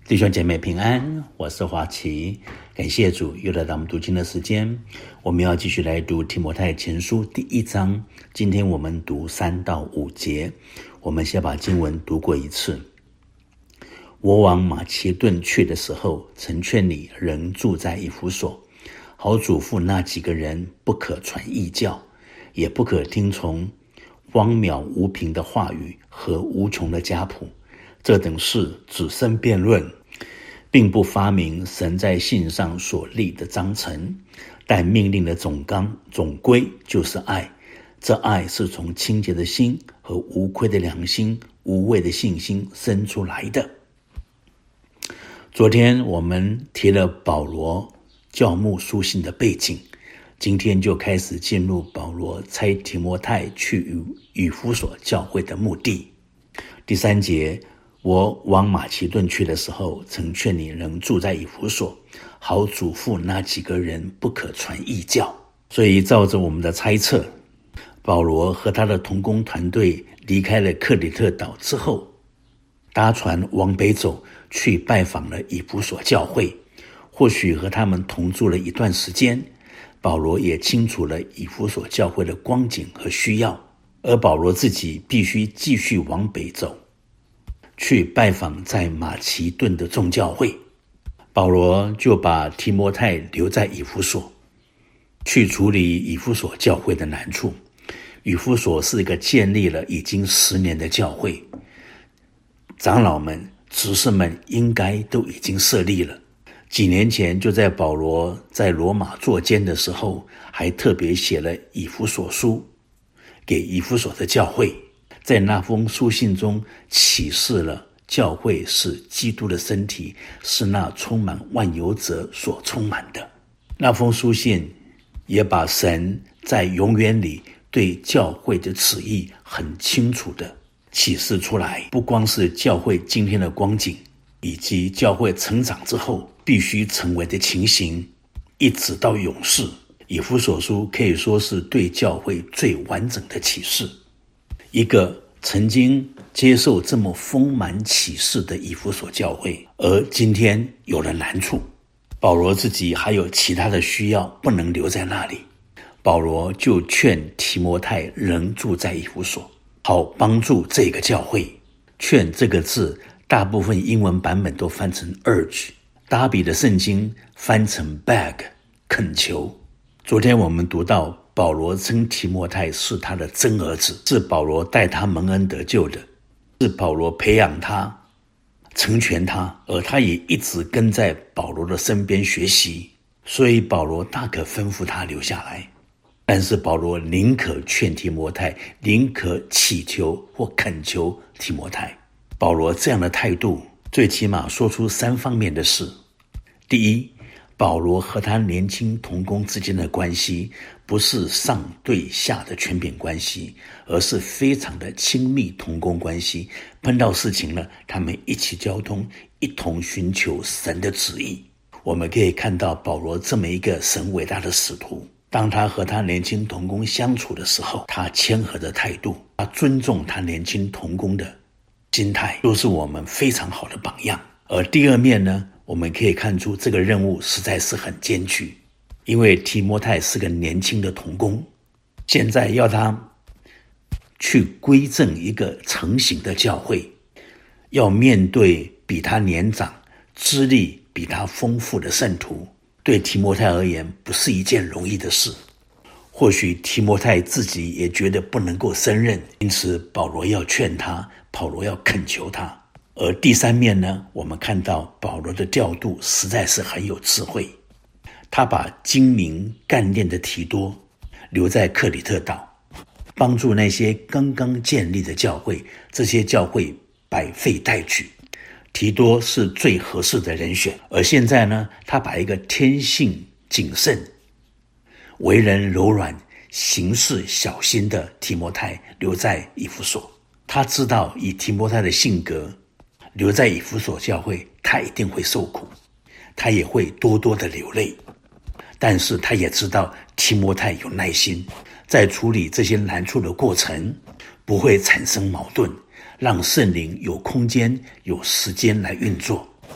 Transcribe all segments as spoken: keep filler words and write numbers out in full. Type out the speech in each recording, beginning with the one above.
弟兄姐妹平安，我是华奇，感谢主又来到我们读经的时间。我们要继续来读提摩太前书第一章，今天我们读三到五节。我们先把经文读过一次。我往马其顿去的时候，曾劝你仍住在以弗所，好嘱咐那几个人不可传异教，也不可听从荒渺无凭的话语和无穷的家谱，这等事只生辩论，并不发明神在信上所立的章程，但命令的总纲总归就是爱。这爱是从清洁的心和无亏的良心、无畏的信心生出来的。昨天我们提了保罗教牧书信的背景，今天就开始进入保罗差提摩太去以弗所教会的目的。第三节，我往马其顿去的时候，曾劝你仍住在以弗所，好嘱咐那几个人不可传异教。所以照着我们的猜测，保罗和他的同工团队离开了克里特岛之后，搭船往北走，去拜访了以弗所教会。或许和他们同住了一段时间，保罗也清楚了以弗所教会的光景和需要，而保罗自己必须继续往北走，去拜访在马其顿的众教会。保罗就把提摩太留在以弗所，去处理以弗所教会的难处。以弗所是一个建立了已经十年的教会，长老们、执事们应该都已经设立了。几年前就在保罗在罗马坐监的时候，还特别写了以弗所书给以弗所的教会，在那封书信中启示了教会是基督的身体，是那充满万有者所充满的。那封书信也把神在永远里对教会的旨意很清楚的启示出来，不光是教会今天的光景，以及教会成长之后必须成为的情形，一直到永世。以弗所书可以说是对教会最完整的启示。一个曾经接受这么丰满启示的以弗所教会，而今天有了难处，保罗自己还有其他的需要，不能留在那里。保罗就劝提摩太仍住在以弗所，好帮助这个教会。劝这个字大部分英文版本都翻成 urge， 达比的圣经翻成 beg， 恳求。昨天我们读到保罗称提摩太是他的真儿子，是保罗带他蒙恩得救的，是保罗培养他、成全他，而他也一直跟在保罗的身边学习，所以保罗大可吩咐他留下来。但是保罗宁可劝提摩太，宁可祈求或恳求提摩太。保罗这样的态度最起码说出三方面的事。第一，保罗和他年轻同工之间的关系不是上对下的权柄关系，而是非常的亲密同工关系。碰到事情了，他们一起交通，一同寻求神的旨意。我们可以看到保罗这么一个神伟大的使徒，当他和他年轻同工相处的时候，他谦和的态度，他尊重他年轻同工的心态，都是我们非常好的榜样。而第二面呢，我们可以看出这个任务实在是很艰巨，因为提摩太是个年轻的同工，现在要他去归正一个成型的教会，要面对比他年长、资历比他丰富的圣徒，对提摩太而言不是一件容易的事。或许提摩太自己也觉得不能够胜任，因此保罗要劝他，保罗要恳求他。而第三面呢，我们看到保罗的调度实在是很有智慧，他把精明干练的提多留在克里特岛，帮助那些刚刚建立的教会，这些教会百废待举，提多是最合适的人选。而现在呢，他把一个天性谨慎、为人柔软、行事小心的提摩太留在以弗所。他知道以提摩太的性格留在以弗所教会，他一定会受苦，他也会多多的流泪。但是他也知道提摩太有耐心，在处理这些难处的过程不会产生矛盾，让圣灵有空间有时间来运作。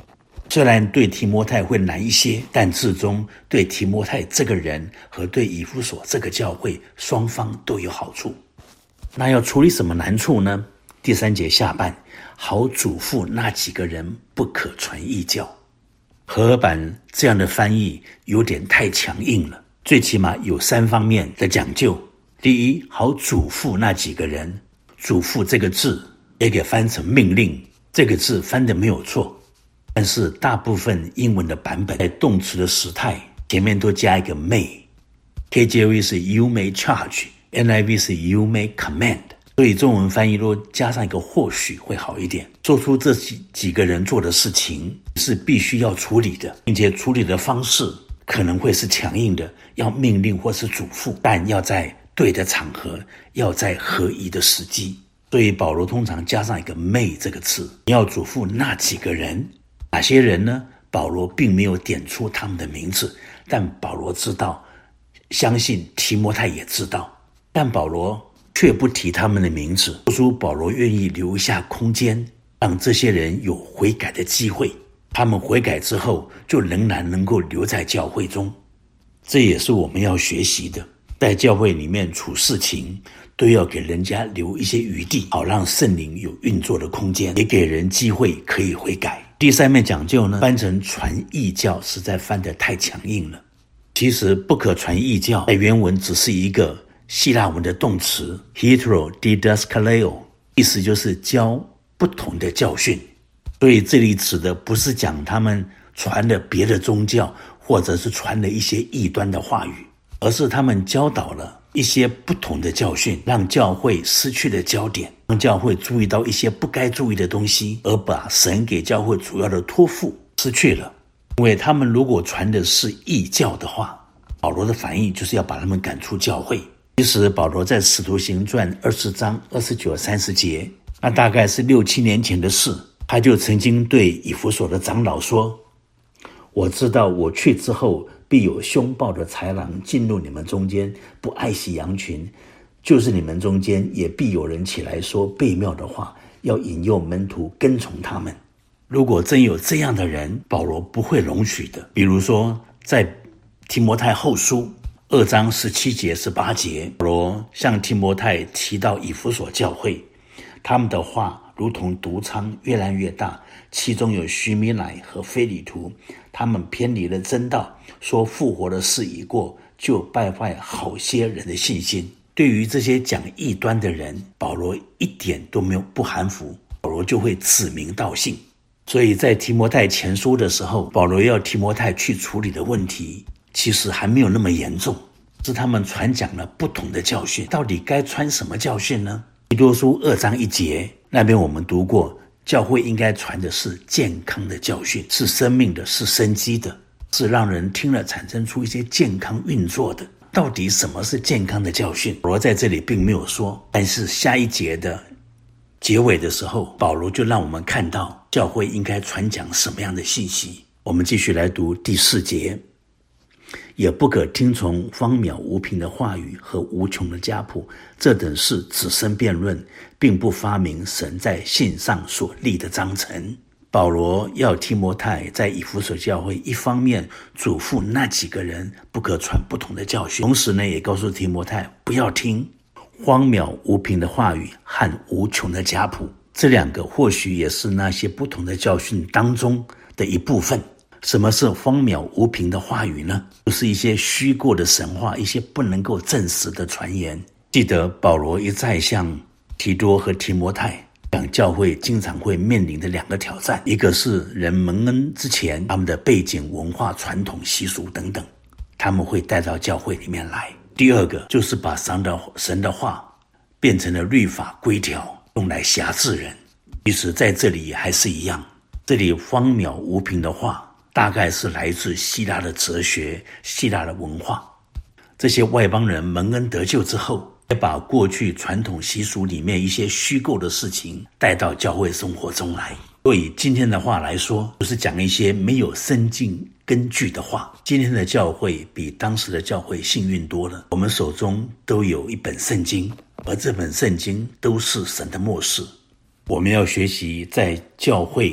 虽然对提摩太会难一些，但至终对提摩太这个人和对以弗所这个教会双方都有好处。那要处理什么难处呢？第三节下半，好嘱咐那几个人不可传异教。和合版这样的翻译有点太强硬了，最起码有三方面的讲究。第一，好嘱咐那几个人，嘱咐这个字也给翻成命令，这个字翻得没有错，但是大部分英文的版本在动词的时态前面都加一个 may，K J V 是 you may charge， N I V 是 you may command， 所以中文翻译若加上一个或许会好一点。做出这几几个人做的事情是必须要处理的，并且处理的方式可能会是强硬的，要命令或是嘱咐，但要在对的场合，要在合宜的时机。所以保罗通常加上一个 may 这个词，你要嘱咐那几个人。哪些人呢？保罗并没有点出他们的名字，但保罗知道，相信提摩太也知道，但保罗却不提他们的名字，说出保罗愿意留下空间，让这些人有悔改的机会，他们悔改之后就仍然能够留在教会中。这也是我们要学习的，在教会里面处事情都要给人家留一些余地，好让圣灵有运作的空间，也给人机会可以悔改。第三面讲究呢，翻成传异教实在翻得太强硬了。其实不可传异教在原文只是一个希腊文的动词 heterodidaskaleio， 意思就是教不同的教训。所以这里指的不是讲他们传了别的宗教，或者是传了一些异端的话语，而是他们教导了一些不同的教训，让教会失去了焦点，让教会注意到一些不该注意的东西，而把神给教会主要的托付失去了。因为他们如果传的是异教的话，保罗的反应就是要把他们赶出教会。其实保罗在使徒行传二十章二十九三十节，那大概是六七年前的事，他就曾经对以弗所的长老说，我知道我去之后必有凶暴的豺狼进入你们中间，不爱惜羊群，就是你们中间也必有人起来说悖谬的话，要引诱门徒跟从他们。如果真有这样的人，保罗不会容许的。比如说在提摩太后书二章十七节十八节，保罗向提摩太提到以弗所教会，他们的话如同毒疮越来越大，其中有许米乃和非利图，他们偏离了真道，说复活的事已过，就败坏好些人的信心。对于这些讲异端的人，保罗一点都没有不含糊，保罗就会指名道姓。所以在提摩太前书的时候，保罗要提摩太去处理的问题其实还没有那么严重，是他们传讲了不同的教训。到底该传什么教训呢？提多书二章一节，那边我们读过，教会应该传的是健康的教训，是生命的，是生机的，是让人听了产生出一些健康运作的。到底什么是健康的教训？保罗在这里并没有说，但是下一节的结尾的时候，保罗就让我们看到教会应该传讲什么样的信息。我们继续来读第四节，也不可听从荒渺无凭的话语和无穷的家谱，这等事只生辩论，并不发明神在信上所立的章程。保罗要提摩太在以弗所教会一方面嘱咐那几个人不可传不同的教训，同时呢也告诉提摩太不要听荒渺无凭的话语和无穷的家谱，这两个或许也是那些不同的教训当中的一部分。什么是荒渺无凭的话语呢？就是一些虚构的神话，一些不能够证实的传言。记得保罗一再向提多和提摩太讲教会经常会面临的两个挑战，一个是人蒙恩之前他们的背景、文化、传统、习俗等等，他们会带到教会里面来。第二个就是把神的神的话变成了律法规条，用来辖制人。其实在这里还是一样，这里荒谬无凭的话大概是来自希腊的哲学、希腊的文化。这些外邦人蒙恩得救之后，也把过去传统习俗里面一些虚构的事情带到教会生活中来。所以今天的话来说，就是讲一些没有圣经根据的话。今天的教会比当时的教会幸运多了，我们手中都有一本圣经，而这本圣经都是神的默示。我们要学习在教会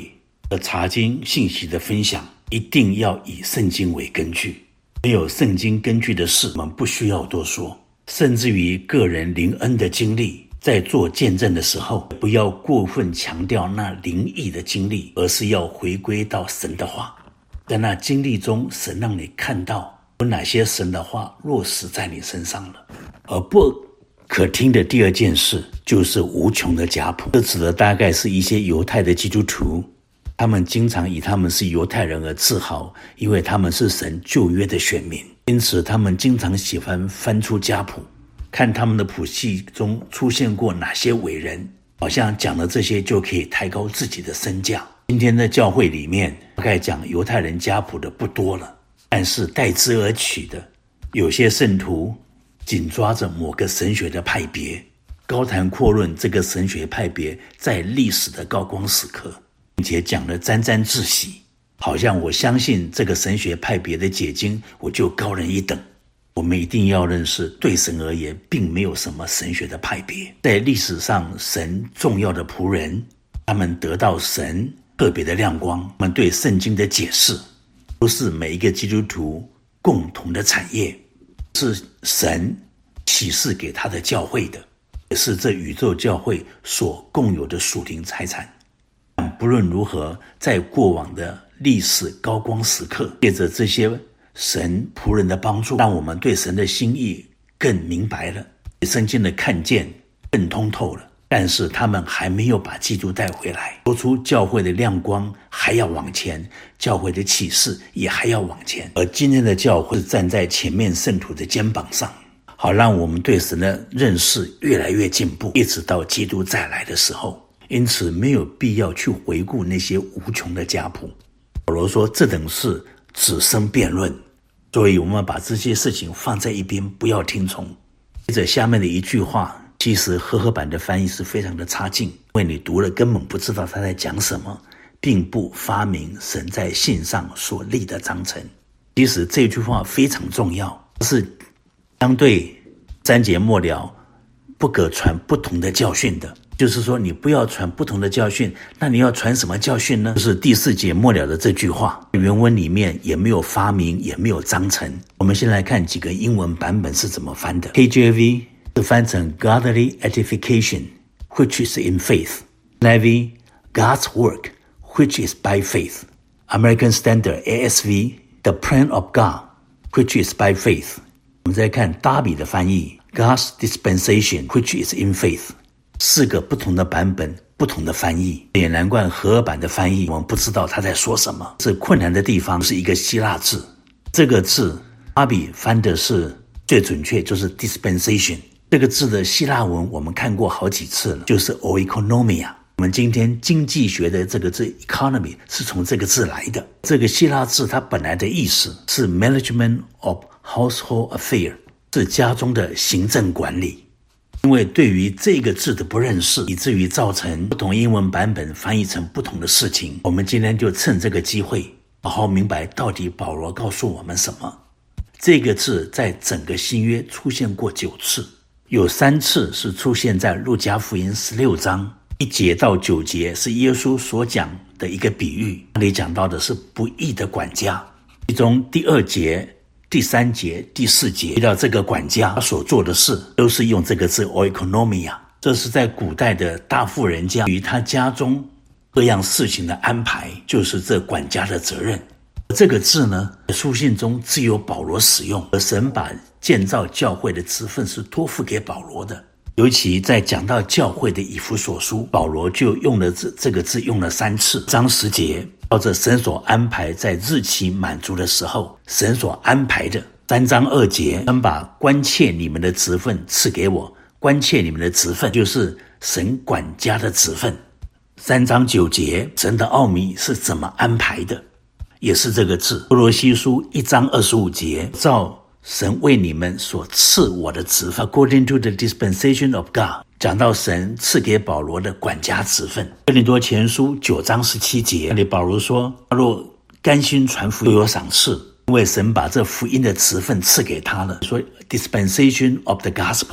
而查经信息的分享一定要以圣经为根据，没有圣经根据的事我们不需要多说，甚至于个人灵恩的经历，在做见证的时候不要过分强调那灵异的经历，而是要回归到神的话，在那经历中神让你看到有哪些神的话落实在你身上了。而不可听的第二件事就是无穷的家谱，这指的大概是一些犹太的基督徒，他们经常以他们是犹太人而自豪，因为他们是神旧约的选民，因此他们经常喜欢翻出家谱，看他们的谱系中出现过哪些伟人，好像讲了这些就可以抬高自己的身价。今天的教会里面大概讲犹太人家谱的不多了，但是代之而起的有些圣徒紧抓着某个神学的派别，高谈阔论这个神学派别在历史的高光时刻，并且讲得沾沾自喜，好像我相信这个神学派别的解经我就高人一等。我们一定要认识，对神而言并没有什么神学的派别，在历史上神重要的仆人，他们得到神特别的亮光，他们对圣经的解释都是每一个基督徒共同的产业，是神启示给他的教会的，也是这宇宙教会所共有的属灵财产。但不论如何，在过往的历史高光时刻，借着这些神仆人的帮助，让我们对神的心意更明白了，对圣经的看见更通透了。但是他们还没有把基督带回来，说出教会的亮光还要往前，教会的启示也还要往前。而今天的教会是站在前面圣徒的肩膀上，好让我们对神的认识越来越进步，一直到基督再来的时候。因此没有必要去回顾那些无穷的家谱。保罗说这等事只生辩论，所以我们把这些事情放在一边，不要听从。接着下面的一句话，其实和合版的翻译是非常的差劲，因为你读了根本不知道他在讲什么，并不发明神在信上所立的章程。其实这句话非常重要，是相对三节末了不可传不同的教训的，就是说你不要传不同的教训，那你要传什么教训呢？就是第四节末了的这句话，原文里面也没有发明，也没有章程。我们先来看几个英文版本是怎么翻的。 K J V 是翻成 Godly edification which is in faith， N I V God's work which is by faith， American Standard A S V The plan of God which is by faith。 我们再看达比的翻译 God's dispensation which is in faith。四个不同的版本，不同的翻译，也难怪和合版的翻译我们不知道他在说什么。是困难的地方是一个希腊字，这个字阿比翻的是最准确，就是 dispensation。 这个字的希腊文我们看过好几次了，就是 oikonomia。 我们今天经济学的这个字 economy 是从这个字来的。这个希腊字它本来的意思是 management of household affair， 是家中的行政管理。因为对于这个字的不认识，以至于造成不同英文版本翻译成不同的事情。我们今天就趁这个机会好好明白到底保罗告诉我们什么。这个字在整个新约出现过九次，有三次是出现在路加福音十六章一节到九节，是耶稣所讲的一个比喻，那里讲到的是不义的管家。其中第二节、第三节、第四节提到这个管家他所做的事都是用这个字 oikonomia， 这是在古代的大富人家与他家中各样事情的安排，就是这管家的责任。这个字呢，书信中只有保罗使用，而神把建造教会的职分是托付给保罗的。尤其在讲到教会的以弗所书，保罗就用了这这个字用了三次。章十节，照着神所安排在日期满足的时候，神所安排的。三章二节，神把关切你们的职分赐给我，关切你们的职分就是神管家的职分。三章九节，神的奥秘是怎么安排的，也是这个字。歌罗西书一章二十五节，照神为你们所赐我的职分 according to the dispensation of God， 讲到神赐给保罗的管家职分。哥林多前书九章十七节，那里保罗说，若甘心传福音有赏赐，因为神把这福音的职分赐给他了。说 dispensation of the gospel，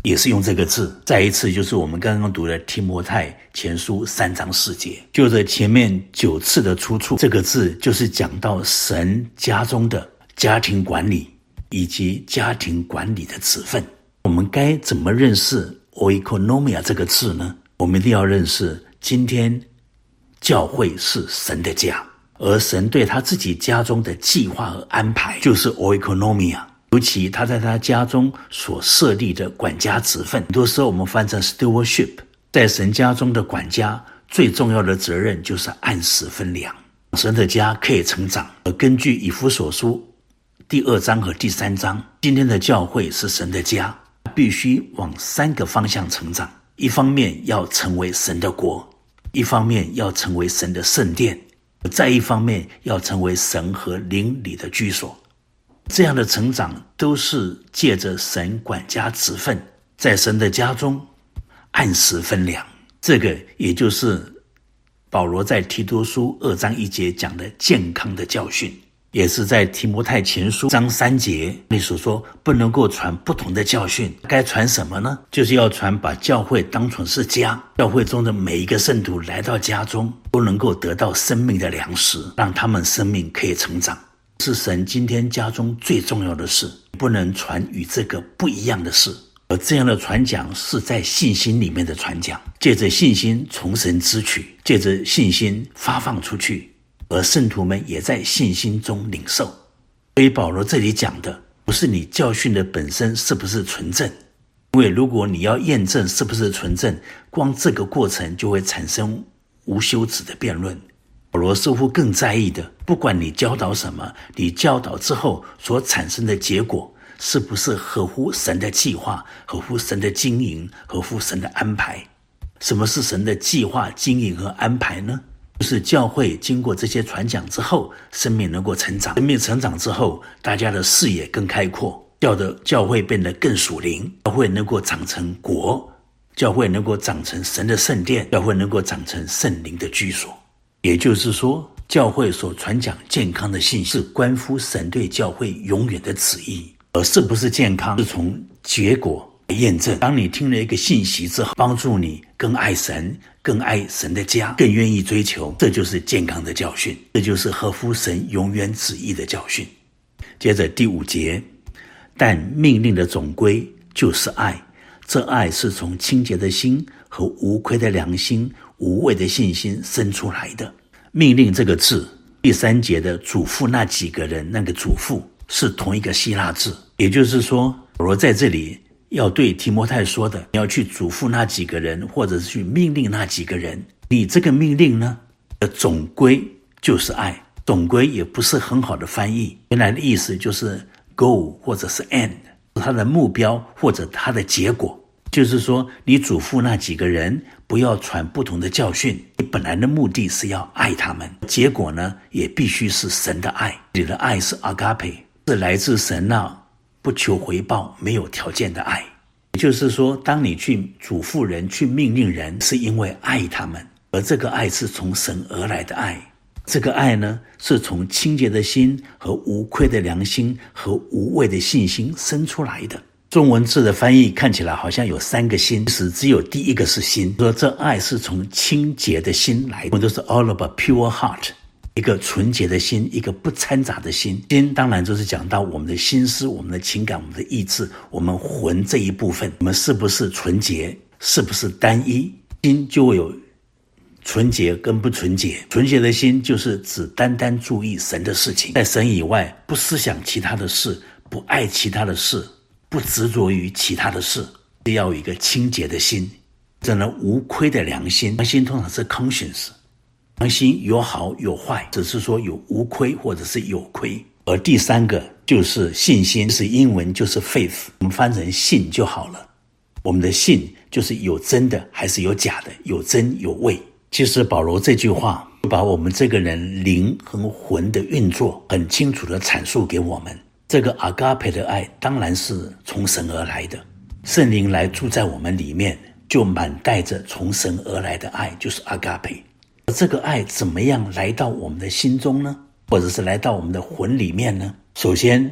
也是用这个字。再一次就是我们刚刚读的提摩太前书三章四节，就这前面九次的出处，这个字就是讲到神家中的家庭管理以及家庭管理的职分。我们该怎么认识 oikonomia 这个字呢？我们一定要认识今天教会是神的家，而神对他自己家中的计划和安排就是 oikonomia， 尤其他在他家中所设立的管家职分，很多时候我们翻成 stewardship， 在神家中的管家最重要的责任就是按时分粮，神的家可以成长。而根据以弗所书第二章和第三章，今天的教会是神的家，必须往三个方向成长。一方面要成为神的国，一方面要成为神的圣殿，再一方面要成为神和灵里的居所。这样的成长都是借着神管家职分，在神的家中按时分粮。这个也就是保罗在提多书二章一节讲的健康的教训，也是在提摩太前书章三节你所说不能够传不同的教训。该传什么呢？就是要传把教会当成是家，教会中的每一个圣徒来到家中都能够得到生命的粮食，让他们生命可以成长，是神今天家中最重要的事，不能传与这个不一样的事。而这样的传讲是在信心里面的传讲，借着信心从神支取，借着信心发放出去，而圣徒们也在信心中领受。所以保罗这里讲的不是你教训的本身是不是纯正，因为如果你要验证是不是纯正，光这个过程就会产生无休止的辩论。保罗似乎更在意的，不管你教导什么，你教导之后所产生的结果是不是合乎神的计划，合乎神的经营，合乎神的安排。什么是神的计划、经营和安排呢？就是教会经过这些传讲之后，生命能够成长，生命成长之后，大家的视野更开阔，教的教会变得更属灵，教会能够长成国，教会能够长成神的圣殿，教会能够长成圣灵的居所。也就是说，教会所传讲健康的信息是关乎神对教会永远的旨意，而是不是健康是从结果来验证。当你听了一个信息之后，帮助你更爱神，更爱神的家，更愿意追求，这就是健康的教训，这就是合乎神永远旨意的教训。接着第五节，但命令的总归就是爱，这爱是从清洁的心和无亏的良心、无畏的信心生出来的。命令这个字，第三节的嘱咐那几个人，那个嘱咐是同一个希腊字，也就是说，保罗在这里要对提摩太说的，你要去嘱咐那几个人，或者是去命令那几个人，你这个命令呢的总归就是爱。总归也不是很好的翻译，原来的意思就是 goal 或者是 end， 它的目标或者它的结果。就是说，你嘱咐那几个人不要传不同的教训，你本来的目的是要爱他们，结果呢也必须是神的爱。你的爱是 agape， 是来自神那不求回报、没有条件的爱。也就是说，当你去嘱咐人、去命令人，是因为爱他们，而这个爱是从神而来的爱。这个爱呢，是从清洁的心和无愧的良心和无畏的信心生出来的。中文字的翻译看起来好像有三个心，其实只有第一个是心，说这爱是从清洁的心来的，我们都是 all about pure heart， 一个纯洁的心，一个不掺杂的心。心当然就是讲到我们的心思、我们的情感、我们的意志、我们魂这一部分，我们是不是纯洁，是不是单一。心就会有纯洁跟不纯洁，纯洁的心就是只单单注意神的事情，在神以外不思想其他的事，不爱其他的事，不执着于其他的事，要有一个清洁的心，真的无亏的良心。良心通常是 conscience， 良心有好有坏，只是说有无亏或者是有亏。而第三个就是信心，是英文就是 faith， 我们翻成信就好了。我们的信就是有真的还是有假的，有真有伪。其实保罗这句话把我们这个人灵和魂的运作很清楚地阐述给我们。这个 agape 的爱当然是从神而来的，圣灵来住在我们里面，就满带着从神而来的爱，就是 agape。 这个爱怎么样来到我们的心中呢？或者是来到我们的魂里面呢？首先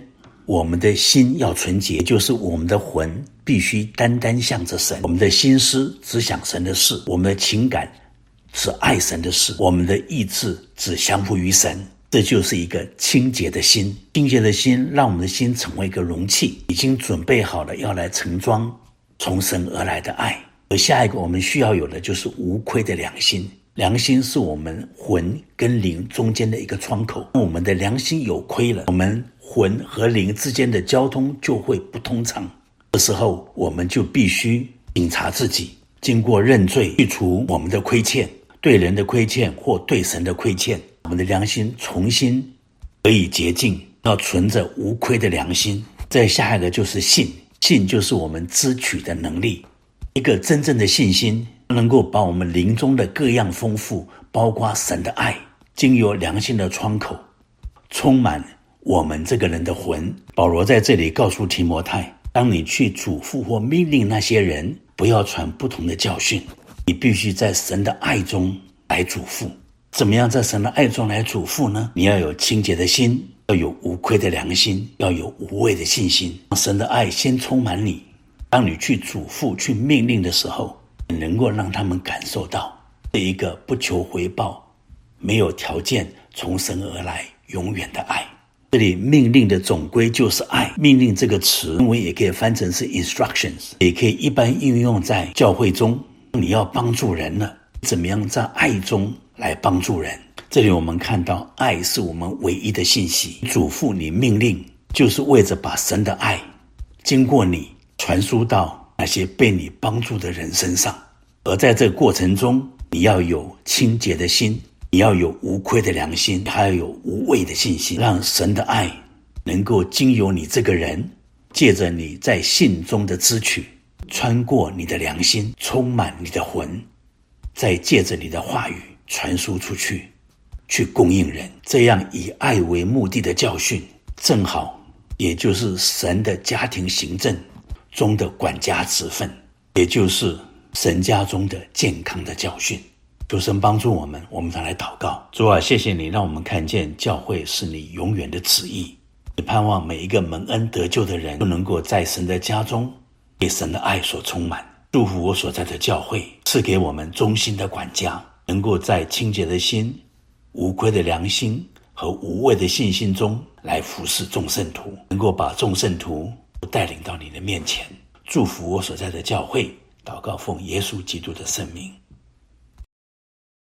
我们的心要纯洁，也就是我们的魂必须单单向着神，我们的心思只想神的事，我们的情感只爱神的事，我们的意志只降服于神。这就是一个清洁的心。清洁的心让我们的心成为一个容器，已经准备好了要来盛装从神而来的爱。而下一个我们需要有的就是无愧的良心。良心是我们魂跟灵中间的一个窗口，我们的良心有亏了，我们魂和灵之间的交通就会不通畅。这时候我们就必须警察自己，经过认罪，去除我们的亏欠，对人的亏欠或对神的亏欠，我们的良心重新得以洁净，要存着无亏的良心。再下一个就是信，信就是我们支取的能力。一个真正的信心能够把我们灵中的各样丰富，包括神的爱，经由良心的窗口充满我们这个人的魂。保罗在这里告诉提摩太，当你去嘱咐或命令那些人不要传不同的教训，你必须在神的爱中来嘱咐。怎么样在神的爱中来嘱咐呢？你要有清洁的心，要有无愧的良心，要有无畏的信心，让神的爱先充满你。当你去嘱咐去命令的时候，你能够让他们感受到这一个不求回报没有条件从神而来永远的爱。这里命令的总归就是爱。命令这个词英文也可以翻成是 instructions， 也可以一般应用在教会中。你要帮助人了，怎么样在爱中来帮助人？这里我们看到爱是我们唯一的信息。嘱咐你命令就是为着把神的爱经过你传输到那些被你帮助的人身上。而在这个过程中，你要有清洁的心，你要有无愧的良心，还要有无畏的信心，让神的爱能够经由你这个人，借着你在信中的支取，穿过你的良心，充满你的魂，再借着你的话语传输出去，去供应人。这样以爱为目的的教训，正好也就是神的家庭行政中的管家职分，也就是神家中的健康的教训。求神帮助我们，我们再来祷告。主啊，谢谢你让我们看见教会是你永远的旨意。也盼望每一个蒙恩得救的人都能够在神的家中被神的爱所充满。祝福我所在的教会，赐给我们忠心的管家，能够在清洁的心、无愧的良心和无畏的信心中来服侍众圣徒，能够把众圣徒带领到你的面前。祝福我所在的教会，祷告奉耶稣基督的圣名。